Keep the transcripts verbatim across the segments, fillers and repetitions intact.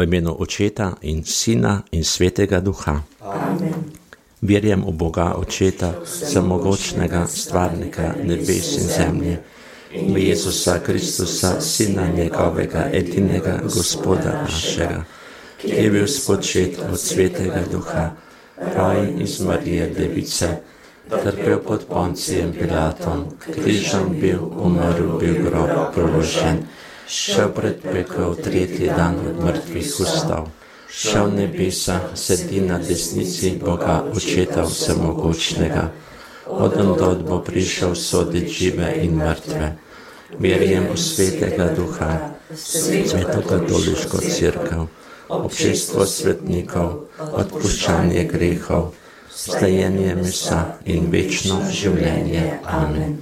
V imenu Očeta in Sina in Svetega Duha. Amen. Verjam v Boga Očeta, samogočnega stvarnika nebes in zemlje, in v Jezusa Kristusa, Sina njegovega, edinega Gospoda našega, ki je bil spočet od Svetega Duha, rojen iz Marije Device, trpel pod Poncijem Pilatom, križem bil, umrl, bil grob, položen, šel pred pekel, tretji dan od mrtvih vstal, šel v nebesa, sedi na desnici Boga Očeta vsemogočnega, odandod bo prišel sodit žive in mrtve. Verjam v Svetega Duha, Sveto katoliško cerkev, občestvo svetnikov, odpuščanje grehov, vstajenje mesa in večno življenje. Amen.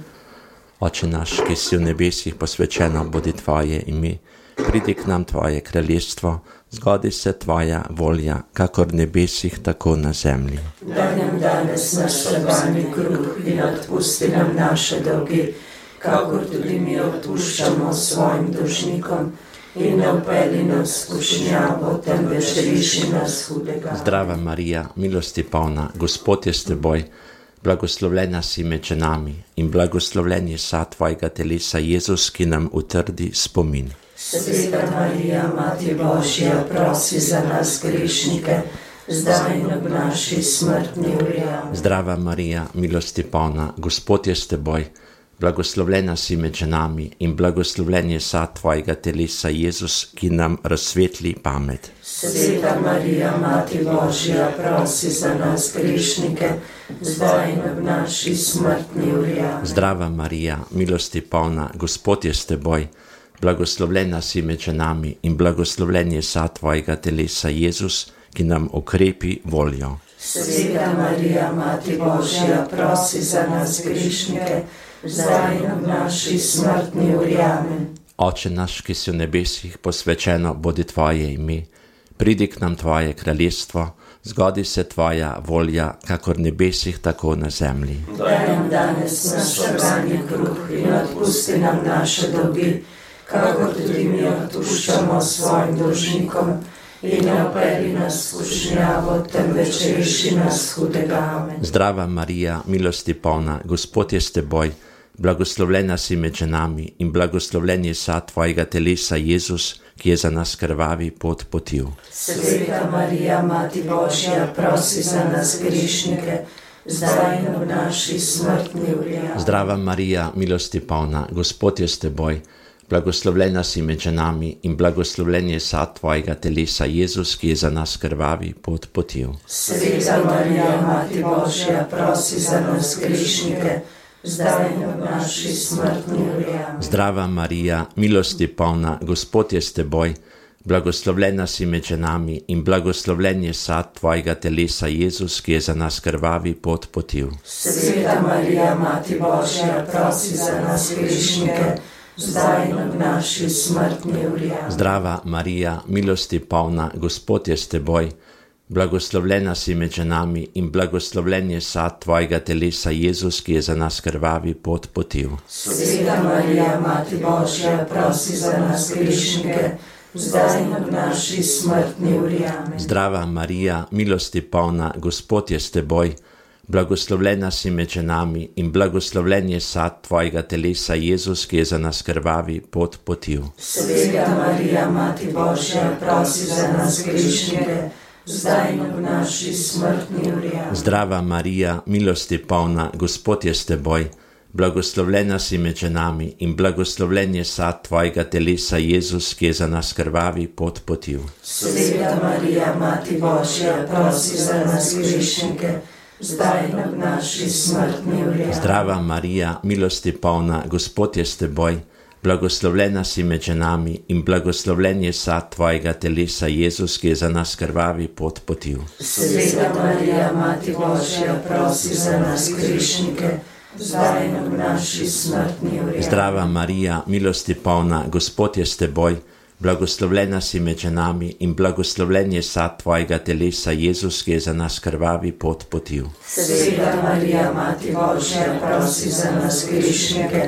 Oče naš, ki si v nebesih, posvečeno bodi Tvoje ime, pridi k nam Tvoje kraljestvo, zgodi se Tvoja volja, kakor v nebesih, tako na zemlji. Daj nam danes naš vsakdanji kruh in odpusti nam naše dolge, kakor tudi mi odpuščamo svojim dolžnikom, in ne vpelji nas v skušnjavo, temveč reši nas hudega. Zdrava Marija, milosti polna, Gospod je s teboj, blagoslovljena si med ženami in blagoslovljen je sad Tvojega telesa, Jezus, ki nam utrdi spomin. Sveta Marija, Mati Božja, prosi za nas grešnike, zdaj in ob naši smrtni uri. Zdrava Marija, milosti polna, Gospod je s teboj, blagoslovljena si med ženami in blagoslovljen je sad Tvojega telesa, Jezus, ki nam razsvetli pamet. Sveta Marija, Mati Božja, prosi za nas grešnike, zdaj in ob naši smrtni uri. Zdrava Marija, milosti polna, Gospod je s teboj, blagoslovljena si med ženami in blagoslovljen je sad Tvojega telesa, Jezus, ki nam okrepi voljo. Sveta Marija, Mati Božja, prosi za nas grešnike, zdaj in ob naši smrtni uri. Amen. Oče naš, ki si v nebesih, posvečeno bodi Tvoje ime, pridi k nam Tvoje kraljestvo, zgodi se Tvoja volja, kakor v nebesih, tako na zemlji. Daj nam danes naš vsakdanji kruh in odpusti nam naše dolge, kakor tudi mi odpuščamo svojim dolžnikom, in ne vpelji nas v skušnjavo, temveč reši nas hudega. Amen. Zdrava Marija, milosti polna, Gospod je s teboj, blagoslovljena si med ženami in blagoslovljen je sad Tvojega telesa, Jezus, ki je za nas krvavi pot potil. Sveta Marija, Mati Božja, prosi za nas grešnike, zdaj in ob naši smrtni uri. Zdrava Marija, milosti polna, Gospod je s teboj, blagoslovljena si med ženami in blagoslovljen je sad Tvojega telesa, Jezus, ki je za nas krvavi pot potil. Sveta Marija, Mati Božja, prosi za nas grešnike, zdaj in ob naši smrtni uri. Zdrava Marija, milosti polna, Gospod je s teboj, blagoslovljena si med ženami in blagoslovljen je sad Tvojega telesa, Jezus, ki je za nas krvavi pot potil. Sveta Marija, Mati Božja, prosi za nas grešnike, zdaj in ob naši smrtni uri. Zdrava Marija, milosti polna, Gospod je s teboj, blagoslovljena si med ženami in blagoslovljen je sad Tvojega telesa, Jezus, ki je za nas krvavi pot potil. Sveta Marija, Mati Božja, prosi za nas grešnike, zdaj in ob naši smrtni uri. Zdrava Marija, milosti polna, Gospod je s teboj, blagoslovljena si med ženami in blagoslovljen je sad Tvojega telesa, Jezus, ki je za nas krvavi pot potil. Sveta Marija, Mati Božja, prosi za nas grešnike, zdaj in ob naši smrtni uri. Zdrava Marija, milosti polna, Gospod je s teboj, blagoslovljena si med ženami in blagoslovljen je sad Tvojega telesa, Jezus, ki je za nas krvavi pot potil. Sveta Marija, Mati Božja, prosi za nas grešnike, zdaj in ob naši smrtni uri. Zdrava Marija, milosti polna, Gospod je s teboj, blagoslovljena si med ženami in blagoslovljen je sad Tvojega telesa, Jezus, ki je za nas krvavi pot potil. Sveta Marija, Mati Božja, prosi za nas grešnike, zdaj in ob naši smrtni uri. Zdrava Marija, milosti polna, Gospod je s teboj, blagoslovljena si med ženami in blagoslovljen je sad Tvojega telesa, Jezus, ki je za nas krvavi pot potil. Sveta Marija, Mati Božja, prosi za nas grešnike,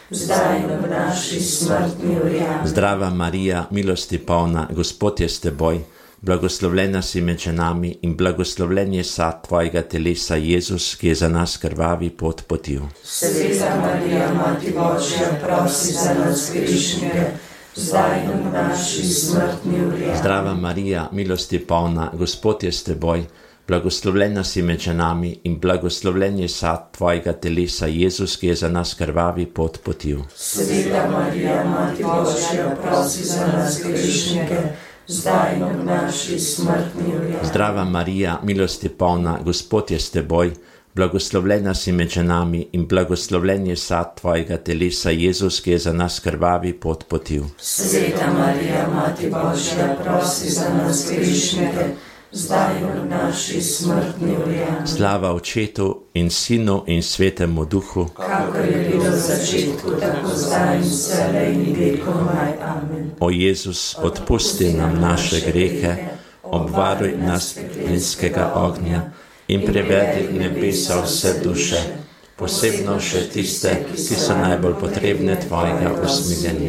zdaj in v naši smrtni uri. Amen. Zdrava Marija, milosti polna, Gospod je s teboj, blagoslovljena si med ženami in blagoslovljen je sad tvojega telesa, Jezus, ki je za nas krvavi pot potil. Sveta Marija, Mati Božja, prosi za nas grešnike, zdaj in v naši smrtni uri. Zdrava Marija, milosti polna, Gospod je s teboj, blagoslovljena si med ženami in blagoslovljen je sad tvojega telesa, Jezus, ki je za nas krvavi pot potil. Sveta Marija, Mati Božja, prosi za nas grešnike, zdaj in v naši smrtni uri. Zdrava Marija, milosti polna, Gospod je s teboj, blagoslovljena si med ženami in blagoslovljen je sad tvojega telesa, Jezus, ki je za nas krvavi pot potil. Sveta Marija, Mati Božja, prosi za nas grešnike, zdaj in v naši smrtni uri. Slava Očetu in Sinu in Svetemu Duhu, kakor je bilo v začetku, tako zdaj in vselej in vekomaj. Amen. O Jezus, odpusti nam naše grehe, obvaruj nas plinskega ognja in privedi v nebesa vse duše, posebno še tiste, ki so najbolj potrebne tvojega usmiljenja.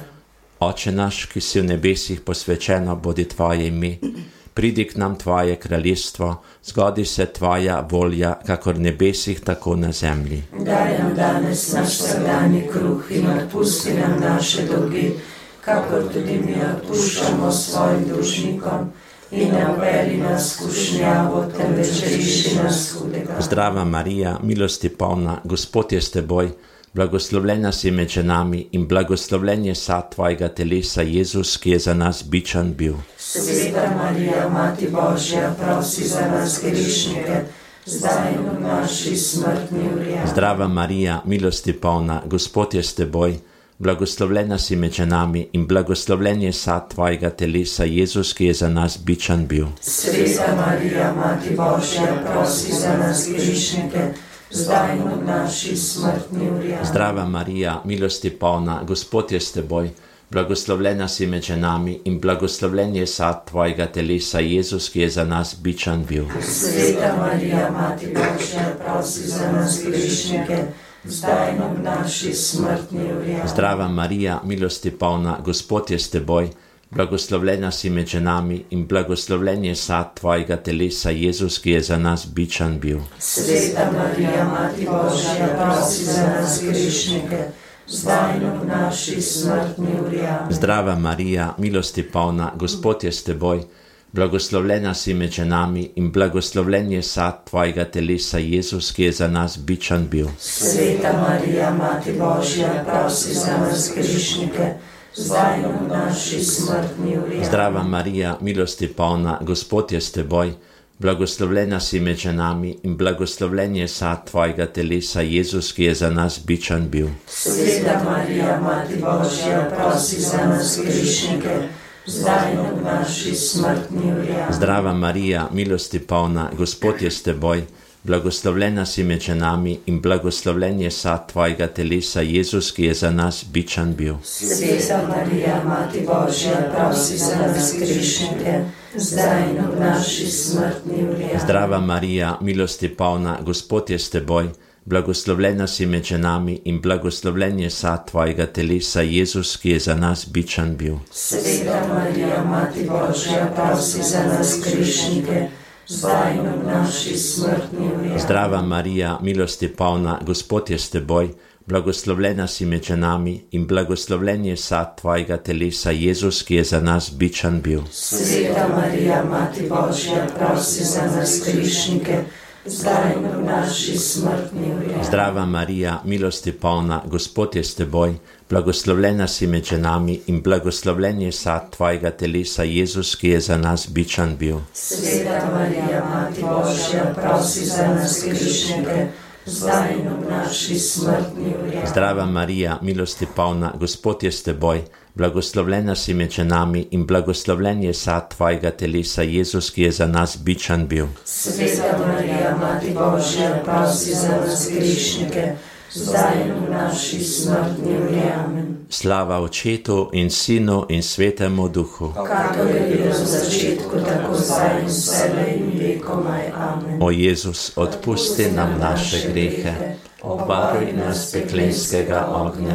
Oče naš, ki si v nebesih, posvečeno bodi tvoje ime, pridi k nam tvoje kraljestvo, zgodi se tvoja volja, kakor v nebesih, tako na zemlji. Daj nam danes naš vsakdanji kruh in odpusti nam naše dolge, kakor tudi mi odpuščamo svojim dolžnikom, in ne uvedi nas v skušnjavo, temveč reši nas hudega. Zdrava Marija, milosti polna, Gospod je s teboj, blagoslovljena si med ženami in blagoslovljen je sad tvojega telesa, Jezus, ki je za nas bičan bil. Sveta Marija, Mati Božja, prosi za nas grešnike, zdaj in v naši smrtni uri. Zdrava Marija, milosti polna, Gospod je s teboj, blagoslovljena si med ženami in blagoslovljen je sad tvojega telesa, Jezus, ki je za nas bičan bil. Sveta Marija, Mati Božja, prosi za nas grešnike, zdaj in v naši smrtni uri. Zdrava Marija, milosti polna, Gospod je s teboj, blagoslovljena si med ženami in blagoslovljen je sad tvojega telesa, Jezus, ki je za nas bičan bil. Sveta Marija, Mati Božja, prosi za nas grešnike, zdaj in v naši smrtni uri. Zdrava Marija, milosti polna, Gospod je s teboj, blagoslovljena si med ženami in blagoslovljen je sad tvojega telesa, Jezus, ki je za nas bičan bil. Sveta Marija, Mati Božja, prosi za nas grešnike, zdaj in v naši smrtni uri. Zdrava Marija, milosti polna, Gospod je s teboj, blagoslovljena si med ženami in blagoslovljen je sad tvojega telesa, Jezus, ki je za nas bičan bil. Sveta Marija, Mati Božja, prosi za nas grešnike, zdaj in v naši smrtni uri. Zdrava Marija, milosti polna, Gospod je s teboj, blagoslovljena si med ženami in blagoslovljen je sad tvojega telesa, Jezus, ki je za nas bičan bil. Sveta Marija, Mati Božja, prosi za nas grešnike, zdaj in v naši smrtni uri. Zdrava Marija, milosti polna, Gospod je s teboj, blagoslovljena si med ženami in blagoslovljen je sad tvojega telesa, Jezus, ki je za nas bičan bil. Sveta Marija, Mati Božja, prosi za nas grešnike, zdaj in v naši smrtni uri. Zdrava Marija, milosti polna, Gospod je s teboj, blagoslovljena si med ženami in blagoslovljen je sad tvojega telesa, Jezus, ki je za nas bičan bil. Sveta Marija, Mati Božja, prosi za nas grešnike, zdaj in v naši smrtni uri. Zdrava Marija, milosti polna, Gospod je s teboj, blagoslovljena si med ženami in blagoslovljen je sad tvojega telesa, Jezus, ki je za nas bičan bil. Sveta Marija, Mati Božja, prosi za nas grešnike, zdaj in v naši smrtni uri. Zdrava Marija, milosti polna, Gospod je s teboj, blagoslovljena si med ženami in blagoslovljen je sad tvojega telesa, Jezus, ki je za nas bičan bil. Sveta Marija, Mati Božja, prosi za nas grešnike, zdaj in v naši smrtni uri. Zdrava Marija, milosti polna, Gospod je s teboj, blagoslovljena si med ženami in blagoslovljen je sad tvojega telesa, Jezus, ki je za nas bičan bil. Sveta Marija, Mati Božja, prosi za nas grešnike, zdaj in v naši smrtni uri. Amen. Slava Očetu in Sinu in Svetemu Duhu, kakor je bilo v začetku, tako zdaj in vselej in vekomaj. Amen. O Jezus, odpusti nam naše grehe, obvaruj nas peklenskega ognja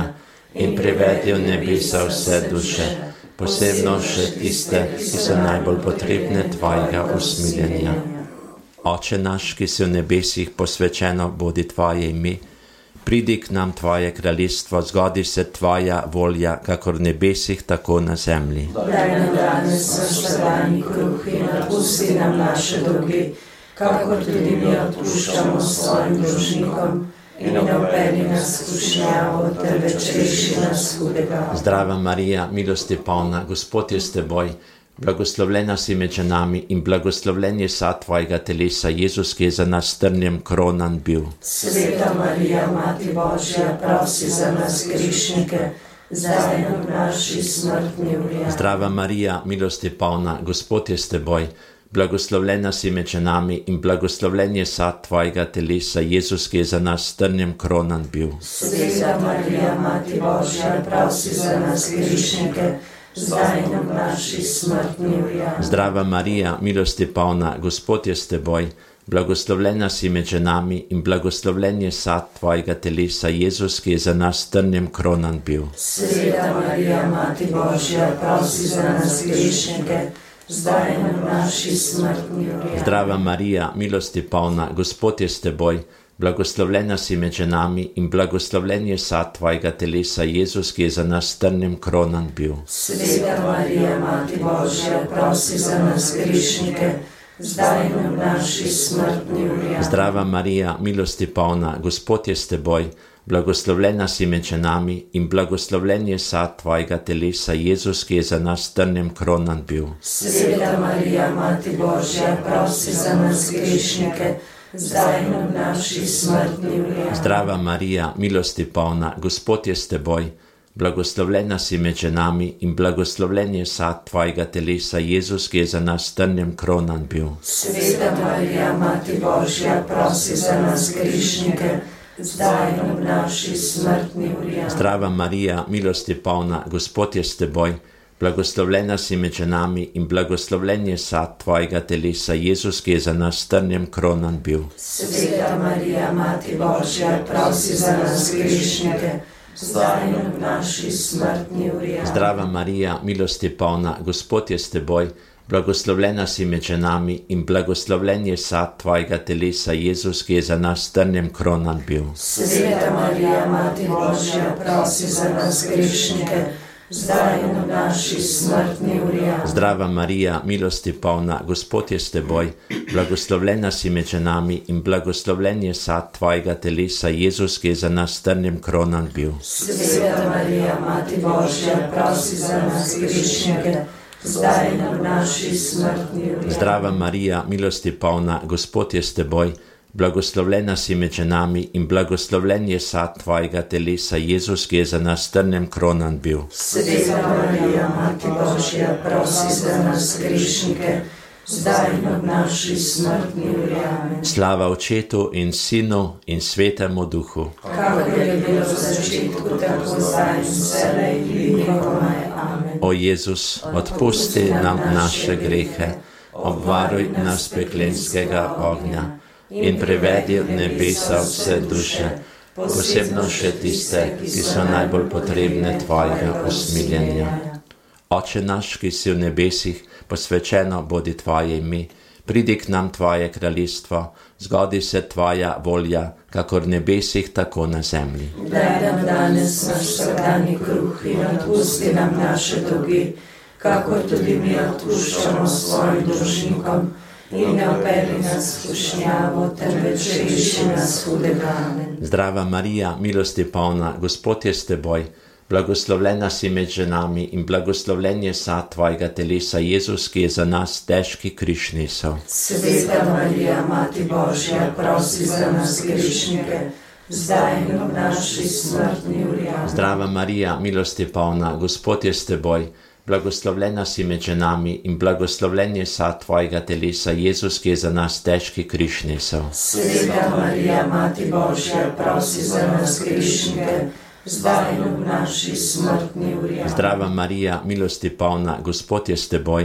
in privedi v nebesa vse duše, posebno še tiste, ki so najbolj potrebne tvojega usmiljenja. Oče naš, ki si v nebesih, posvečeno bodi tvoje ime, pridi k nam tvoje kraljestvo, zgodi se tvoja volja, kakor v nebesih, tako na zemlji. Daj nam danes naš vsakdanji kruh in odpusti nam naše dolge, kakor tudi mi odpuščamo svojim dolžnikom, in ne vpelji nas v skušnjavo, temveč reši nas hudega. Zdrava Marija, milosti polna, Gospod je s teboj, blagoslovljena si med ženami in blagoslovljen je sad tvojega telesa, Jezus, ki je za nas trnjem kronan bil. Sveta Marija, Mati Božja, prosi za nas grešnike, zdaj in v naši smrtni uri. Zdrava Marija, milosti polna, Gospod je s teboj, blagoslovljena si med ženami in blagoslovljen je sad tvojega telesa, Jezus, ki je za nas trnjem kronan bil. Sveta Marija, Mati Božja, prosi za nas grešnike, zdaj in v naši smrtni uri. Zdrava Marija, milosti polna, Gospod je s teboj, blagoslovljena si med ženami in blagoslovljen je sad tvojega telesa, Jezus, ki je za nas trnjem kronan bil. Sveta Marija, Mati Božja, prosi za nas grešnike, zdaj in v naši smrtni uri. Zdrava Marija, milosti polna, Gospod je s teboj, blagoslovljena si med ženami in blagoslovljen je sad tvojega telesa, Jezus, ki je za nas trnjem kronan bil. Sveta Marija, Mati Božja, prosi za nas grešnike, zdaj in v naši smrtni uri. Zdrava Marija, milosti polna, Gospod je s teboj, blagoslovljena si med ženami in blagoslovljen je sad tvojega telesa, Jezus, ki je za nas trnjem kronan bil. Sveta Marija, Mati Božja, prosi za nas grešnike, zdaj in v naši smrtni uri. Zdrava Marija, milosti polna, Gospod je s teboj, blagoslovljena si med ženami in blagoslovljen je sad tvojega telesa, Jezus, ki je za nas trnjem kronan bil. Sveta Marija, Mati Božja, prosi za nas grešnike, zdaj in v naši smrtni uri. Zdrava Marija, milosti polna, Gospod je s teboj, blagoslovljena si med ženami in blagoslovljen je sad tvojega telesa, Jezus, ki je za nas trnjem kronan bil. Sveta Marija, Mati Božja, prosi za nas grešnike, zdaj in v naši smrtni uri. Zdrava Marija, milosti polna, Gospod je s teboj, blagoslovljena si med ženami in blagoslovljen je sad tvojega telesa, Jezus, ki je za nas trnjem kronan bil. Sveta Marija, Mati Božja, prosi za nas grešnike, zdaj in v naši smrtni uri. Zdrava Marija, milosti polna, Gospod je s teboj, blagoslovljena si med ženami in blagoslovljen je sad tvojega telesa, Jezus, ki je za nas trnjem kronan bil. Sveta Marija, Mati Božja, prosi za nas grešnike, zdaj in v naši smrtni uri. Zdrava Marija, milosti polna, Gospod je s teboj, blagoslovljena si med ženami in blagoslovljen je sad tvojega telesa, Jezus, ki je za nas trnjem kronan bil. Sveta Marija, Mati Božja, prosi za nas grešnike, zdaj in v naši smrtni uri. Slava Očetu in Sinu in Svetemu Duhu. Kakor je bilo v začetku, tako zdaj in vselej in vekomaj. Amen. O Jezus, odpusti nam naše grehe, obvaruj nas peklenskega ognja in privedi v nebesa vse duše, posebno še tiste, ki so najbolj potrebne tvojega usmiljenja. Oče naš, ki si v nebesih, posvečeno bodi tvoje ime, pridi k nam tvoje kraljestvo, zgodi se tvoja volja, kakor v nebesih, tako na zemlji. Daj nam danes naš vsakdanji kruh in odpusti nam naše dolge, kakor tudi mi odpuščamo svojim dolžnikom, in ne vpelji nas v skušnjavo, temveč reši nas hudega. Amen. Zdrava Marija, milosti polna, Gospod je s teboj, blagoslovljena si med ženami in blagoslovljen je sad tvojega telesa, Jezus, ki je za nas težki križ nesel. Sveta Marija, Mati Božja, prosi za nas grešnike, zdaj in v naši smrtni uri. Zdrava Marija, milosti polna, Gospod je s teboj, blagoslovljena si med ženami in blagoslovljen je sad tvojega telesa, Jezus, ki je za nas težki križ nesel. Sveta Marija, Mati Božja, prosi za nas grešnike, zdaj in v naši smrtni uri. Zdrava Marija, milosti polna, Gospod je s teboj,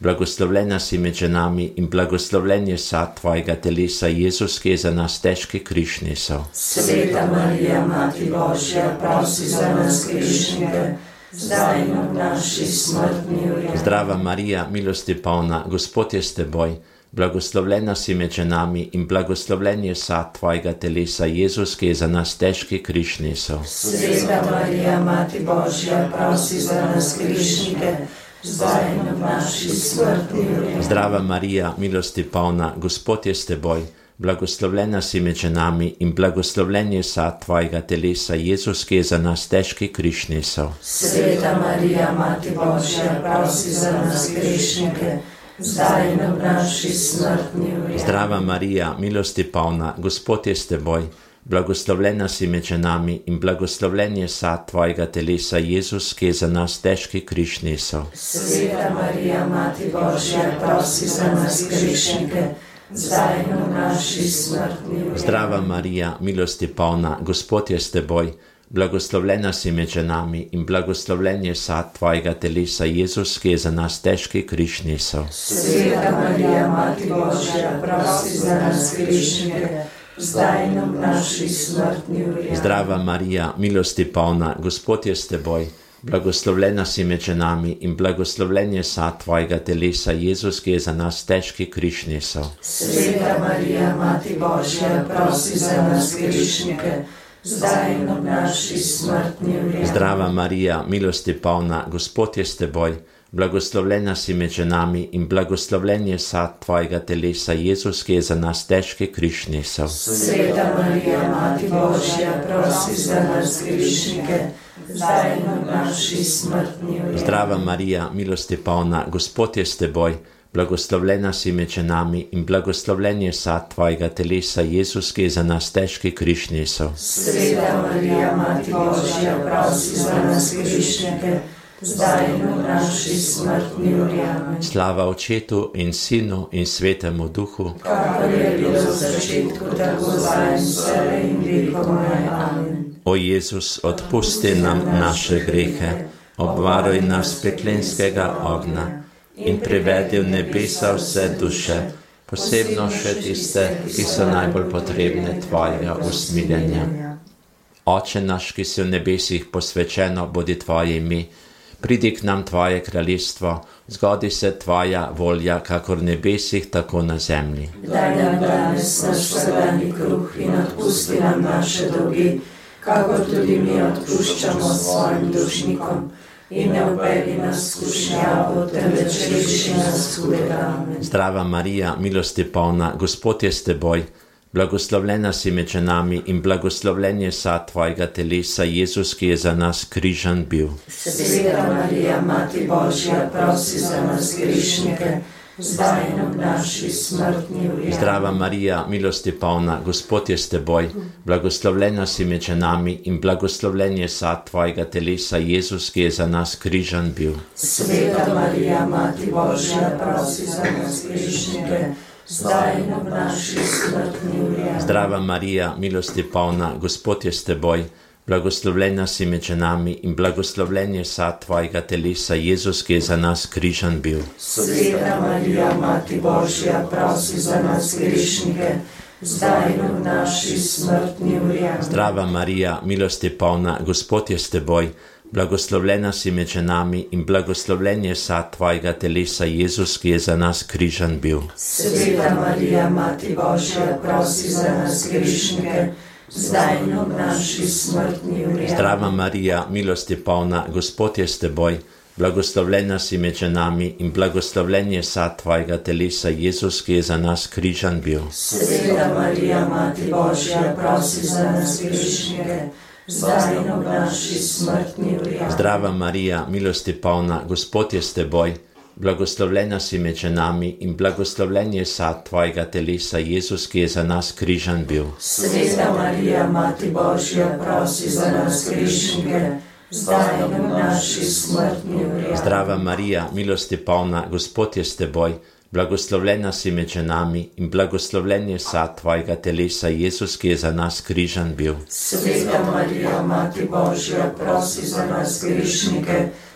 blagoslovljena si med ženami in blagoslovljen je sad tvojega telesa, Jezus, ki je za nas težki križ nesel. Sveta Marija, Mati Božja, prosi za nas grešnike, zdaj in ob naši smrtni uri. Zdrava Marija, milosti polna, Gospod je s teboj, blagoslovljena si med ženami in blagoslovljen je sad tvojega telesa, Jezus, ki je za nas težki križ nesel. Sveta Marija, Mati Božja, prosi za nas grešnike, zdaj in ob naši smrtni uri. Zdrava Marija, milosti polna, Gospod je s teboj, blagoslovljena si med ženami in blagoslovljen je sad tvojega telesa, Jezus, ki je za nas težki križ nesel. Sveta Marija, Mati Božja, prosi za nas grešnike, zdaj in ob naši smrtni uri. Zdrava Marija, milosti polna, Gospod je s teboj, blagoslovljena si med ženami in blagoslovljen je sad tvojega telesa, Jezus, ki je za nas težki križ nesel. Sveta Marija, Mati Božja, prosi za nas grešnike, zdaj in ob naši smrtni uri. Zdrava Marija, milosti polna, Gospod je s teboj, blagoslovljena si med ženami in blagoslovljen je sad tvojega telesa, Jezus, ki je za nas težki križ nesel. Sveta Marija, Mati Božja, prosi za nas grešnike, zdaj in ob naši smrtni uri. Zdrava Marija, milosti polna, Gospod je s teboj, blagoslovljena si med ženami in blagoslovljen je sad tvojega telesa, Jezus, ki je za nas težki križ nesel. Sveta Marija, Mati Božja, prosi za nas grešnike, zdaj in ob naši smrtni uri. Zdrava Marija, milosti polna, Gospod je s teboj, blagoslovljena si med ženami in blagoslovljen je sad tvojega telesa, Jezus, ki je za nas težki križ nesel. Sveta Marija, Mati Božja, prosi za nas grešnike, zdaj in ob naši smrtni uri. Zdrava Marija, milosti polna, Gospod je s teboj, blagoslovljena si med ženami in blagoslovljen je sad tvojega telesa, Jezus, ki je za nas težki križ nesel. Sveta Marija, Mati Božja, prosi za nas grešnike, zdaj in ob naši smrtni uri. Amen. Slava Očetu in Sinu in Svetemu Duhu, kakor je bilo v začetku, tako zdaj in vselej in vekomaj. Amen. O Jezus, odpusti nam naše grehe, obvaruj nas peklenskega ognja in privedi v nebesa vse duše, posebno še tiste, ki so najbolj potrebne tvojega usmiljenja. Oče naš, ki si v nebesih, posvečeno bodi tvoje ime, pridi k nam tvoje kraljestvo, zgodi se tvoja volja, kakor v nebesih, tako na zemlji. Daj nam danes naš vsakdanji kruh in odpusti nam naše dolgi, kakor tudi mi odpuščamo svojim dolžnikom. In ne uvedi nas v skušnjavo, temveč reši nas hudega. Amen. Zdrava Marija, milosti polna, Gospod je s teboj, blagoslovljena si med ženami in blagoslovljen je sad tvojega telesa, Jezus, ki je za nas križan bil. Sveta Marija, Mati Božja, prosi za nas grešnike, zdaj in ob naši smrtni uri. Zdrava Marija, milosti polna, Gospod je s teboj, blagoslovljena si med ženami in blagoslovljen je sad tvojega telesa, Jezus, ki je za nas križan bil. Sveta Marija, Mati Božja, prosi za nas grešnike, zdaj in ob naši smrtni uri. Zdrava Marija, milosti polna, Gospod je s teboj, blagoslovljena si med ženami in blagoslovljen je sad tvojega telesa, Jezus, ki je za nas križan bil. Sveta Marija, Mati Božja, prosi za nas grešnike, zdaj in ob naši smrtni uri. Zdrava Marija, milosti polna, Gospod je s teboj, blagoslovljena si med ženami in blagoslovljen je sad tvojega telesa, Jezus, ki je za nas križan bil. Sveta Marija, Mati Božja, prosi za nas grešnike, zdaj in ob naši smrtni uri. Zdrava Marija, milosti polna, Gospod je s teboj, blagoslovljena si med ženami in blagoslovljen je sad tvojega telesa, Jezus, ki je za nas križan bil. Sveta Marija, Mati Božja, prosi za nas grešnike, zdaj in ob naši smrtni uri. Zdrava Marija, milosti polna, Gospod je s teboj, blagoslovljena si med ženami in blagoslovljen je sad tvojega telesa, Jezus, ki je za nas križan bil. Sveta Marija, Mati Božja, prosi za nas grešnike, zdaj in ob naši smrtni uri. Zdrava Marija, milosti polna, Gospod je s teboj, blagoslovljena si med ženami in blagoslovljen je sad tvojega telesa, Jezus, ki je za nas križan bil. Sveta Marija, Mati Božja, prosi za nas grešnike,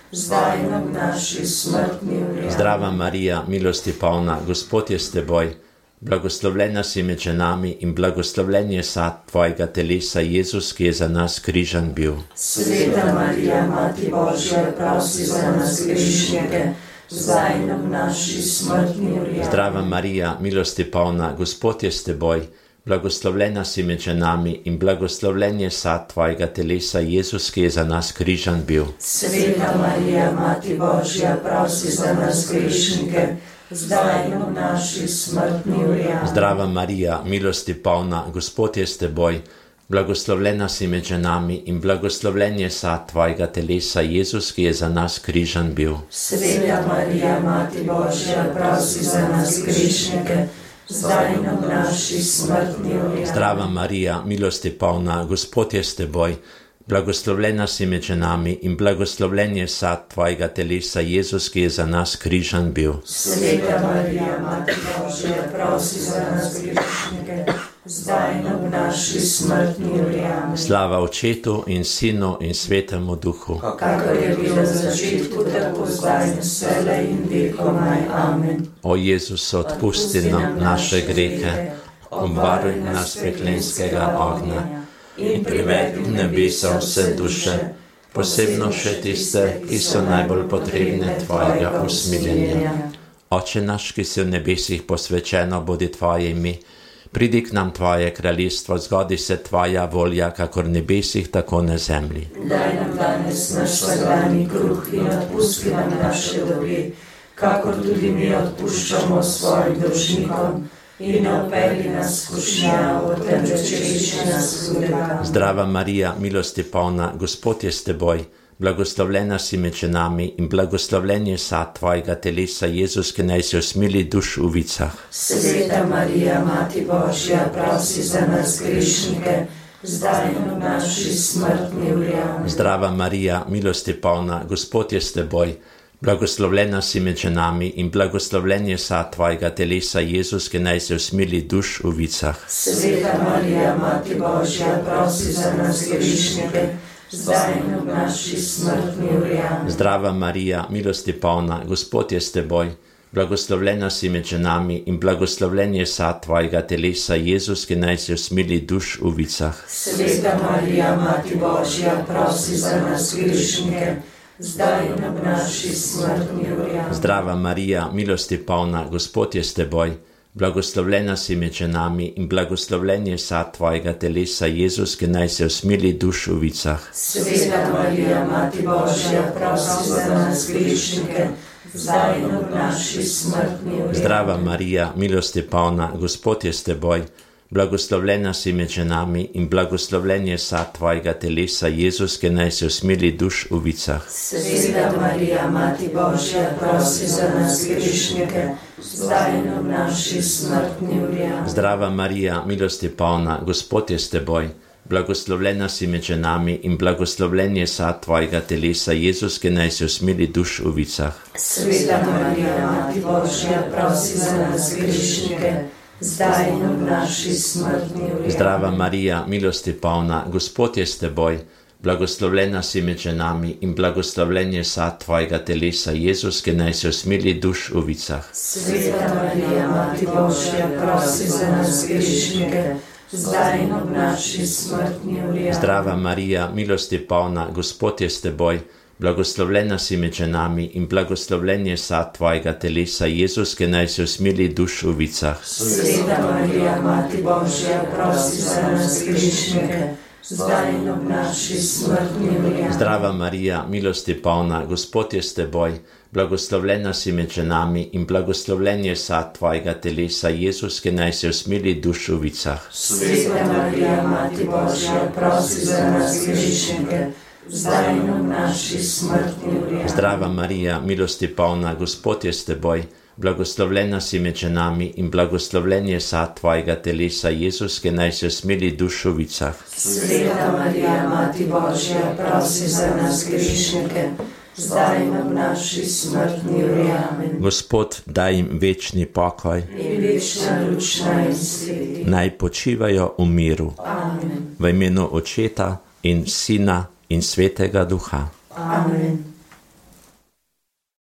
zdaj in ob naši smrtni uri. Zdrava Marija, milosti polna, Gospod je s teboj, blagoslovljena si med ženami in blagoslovljen je sad tvojega telesa, Jezus, ki je za nas križan bil. Sveta Marija, Mati Božja, prosi za nas grešnike, zdaj in ob naši smrtni uri. Zdrava Marija, milosti polna, Gospod je s teboj, blagoslovljena si med ženami in blagoslovljen je sad tvojega telesa, Jezus, ki je za nas križan bil. Sveta Marija, Mati Božja, prosi za nas grešnike, zdaj in ob naši smrtni uri. Zdrava Marija, milosti polna, Gospod je s teboj, blagoslovljena si med ženami in blagoslovljen je sad tvojega telesa, Jezus, ki je za nas križan bil. Sveta Marija, Mati Božja, prosi za nas grešnike, zdaj in ob naši smrtni uri. Zdrava Marija, milosti polna, Gospod je s teboj, blagoslovljena si med ženami in blagoslovljen je sad tvojega telesa, Jezus, ki je za nas križan bil. Sveta Marija, Mati Božja, prosi za nas grešnike, zdaj in ob naši smrtni uri. Slava Očetu in Sinu in Svetemu Duhu, kakor je bilo v začetku, tako zdaj in vselej in vekomaj. Amen. O Jezus, odpusti nam naše grehe, obvaruj nas peklenskega ognja in privedi v nebesa vse duše, posebno še tiste, ki so najbolj potrebne tvojega usmiljenja. Oče naš, ki si v nebesih, posvečeno bodi tvoje ime, pridi k nam tvoje kraljestvo, zgodi se tvoja volja, kakor v nebesih, tako na zemlji. Daj nam danes naš vsakdanji kruh in odpusti nam naše dolge, kakor tudi mi odpuščamo svojim dolžnikom, in ne vpelji nas v skušnjavo, temveč reši nas hudega. Zdrava Marija, milosti polna, Gospod je s teboj, blagoslovljena si med ženami in blagoslovljen je sad tvojega telesa, Jezus, ki naj se usmili duš v vicah. Sveta Marija, Mati Božja, prosi za nas grešnike, zdaj in v naši smrtni uri. Zdrava Marija, milosti polna, Gospod je s teboj, blagoslovljena si med ženami in blagoslovljen je sad tvojega telesa, Jezus, ki naj se usmili duš v vicah. Sveta Marija, Mati Božja, prosi za nas grešnike, zdaj in v naši smrtni uri. Zdrava Marija, milosti polna, Gospod je s teboj, blagoslovljena si med ženami in blagoslovljen je sad tvojega telesa, Jezus, ki naj se usmili duš v vicah. Sveta Marija, Mati Božja, prosi za nas grešnike, zdaj in ob naši smrtni uri. Zdrava Marija, milosti polna, Gospod je s teboj, blagoslovljena si med ženami in blagoslovljen je sad tvojega telesa, Jezus, ki naj se usmili duš v vicah. Sveta Marija, Mati Božja, prosi za nas grešnike, zdaj in ob naši smrtni uri. Zdrava Marija, milosti polna, Gospod je s teboj, blagoslovljena si med ženami in blagoslovljen je sad tvojega telesa, Jezus, ki naj se usmili duš v vicah. Sveta Marija, Mati Božja, prosi za nas grešnike, zdaj in ob naši smrtni uri. Zdrava Marija, milosti polna, Gospod je s teboj, blagoslovljena si med ženami in blagoslovljen je sad tvojega telesa, Jezus, ki naj se usmili duš v vicah. Sveta Marija, Mati Božja, prosi za nas grešnike, zdaj in ob naši smrtni uri. Zdrava Marija, milosti polna, Gospod je s teboj, blagoslovljena si med ženami in blagoslovljen je sad tvojega telesa, Jezus, ki naj se usmili duš v vicah. Sveta Marija, Mati Božja, prosi za nas grešnike, zdaj in ob naši smrtni uri. Zdrava Marija, milosti polna, Gospod je s teboj, blagoslovljena si med ženami in blagoslovljen je sad tvojega telesa, Jezus, ki naj se usmili duš v vicah. Sveta Marija, Mati Božja, prosi za nas grešnike, zdaj in ob naši smrtni uri. Zdrava Marija, milosti polna, Gospod je s teboj, blagoslovljena si med ženami in blagoslovljen je sad tvojega telesa, Jezus, ki naj se usmili duš v vicah. Sveta Marija, Mati Božja, prosi za nas grešnike, zdaj in ob naši smrtni uri. Zdrava Marija, milosti polna, Gospod je s teboj, blagoslovljena si med ženami in blagoslovljen je sad tvojega telesa, Jezus, ki naj se usmili duš v vicah. Sveta Marija, Mati Božja, prosi za nas grešnike, zdaj in ob naši smrtni uri. Amen. Gospod, daj jim večni pokoj in večna luč naj sveti. Naj počivajo v miru. Amen. V imenu Očeta in Sina in Svetega Duha. Amen.